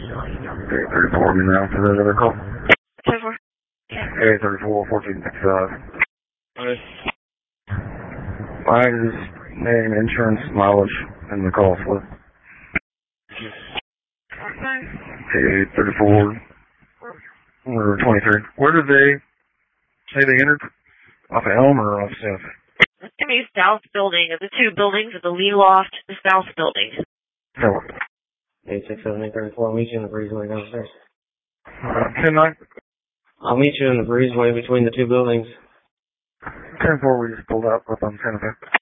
Okay, 34 me now for that other call. 34. Hey, 34, 1465. Alright. I just name insurance mileage in the call slip. Hey, 34 or 23. Where did they say they entered? Off of Elm or off South? It's going to be South Building. Of the two buildings, of the Lee Loft, the South Building. No. 867-834. I'll meet you in the breezeway downstairs. 10-9? I'll meet you in the breezeway between the two buildings. 10-4, we just pulled out up on Santa Fe.